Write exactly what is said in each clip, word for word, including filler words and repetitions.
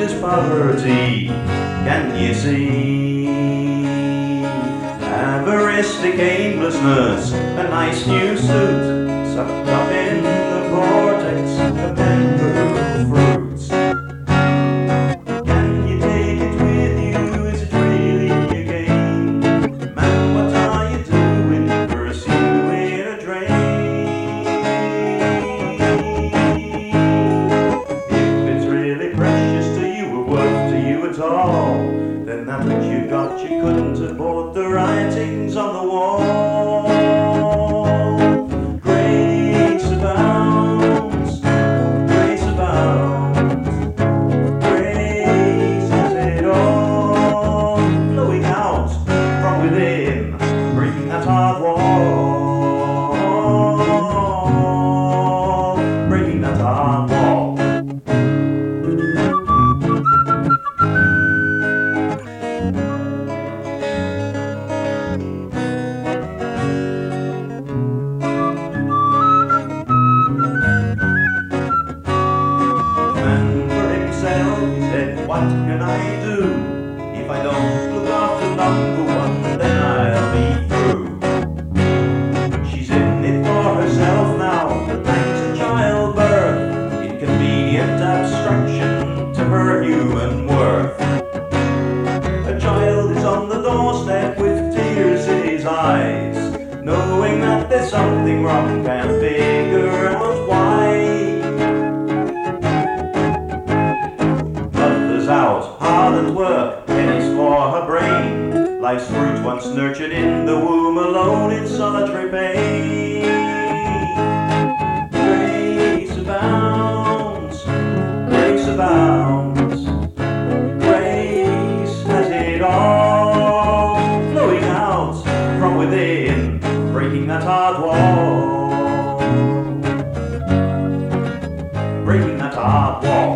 is poverty. Can you see? Avaristic aimlessness, a nice new suit, sucked up in the vortex of temporal fruits. Can you take it with you? Is it really a game? Man, what are you doing? Pursuing a dream. If it's really precious to you or worth to you at all, then that which you got you couldn't have bought the writings on the wall. Grace abounds, grace abounds, grace has it all, flowing out from within, breaking that hard wall, breaking that hard wall. What can I do? If I don't look after number one, then I'll be through. She's in it for herself now, but thanks to childbirth, inconvenient abstraction to her human worth. A child is on the doorstep with tears in his eyes, knowing that there's something wrong, can't figure out why. Out, hard at work, pennies for her brain. Life's fruit once nurtured in the womb, alone in solitary pain. Grace abounds, grace abounds, grace has it all, flowing out from within, breaking that hard wall, breaking that hard wall.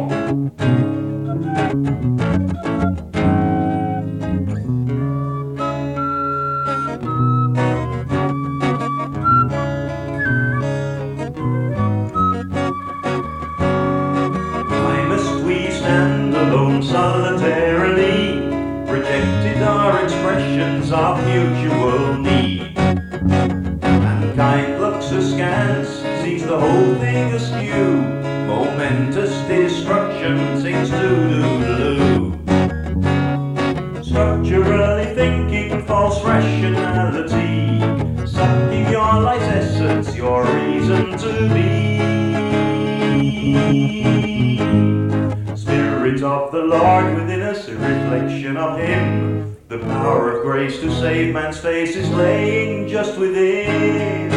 Alone solitarily, rejected our expressions of mutual need. Mankind looks askance, sees the whole thing askew, momentous destruction sings doo-doo-doo. Structurally thinking, false rationality, sucking your life's essence, your reason to be. Spirit of the Lord within us, a reflection of Him. The power of grace to save man's face is laying just within.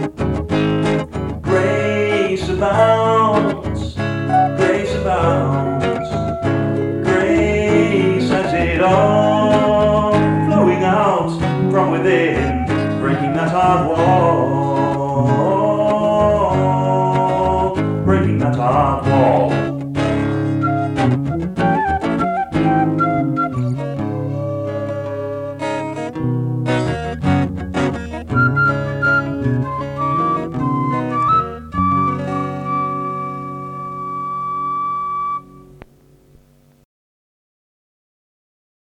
Grace abounds, grace abounds, grace has it all, flowing out from within, breaking that hard wall, breaking that hard wall.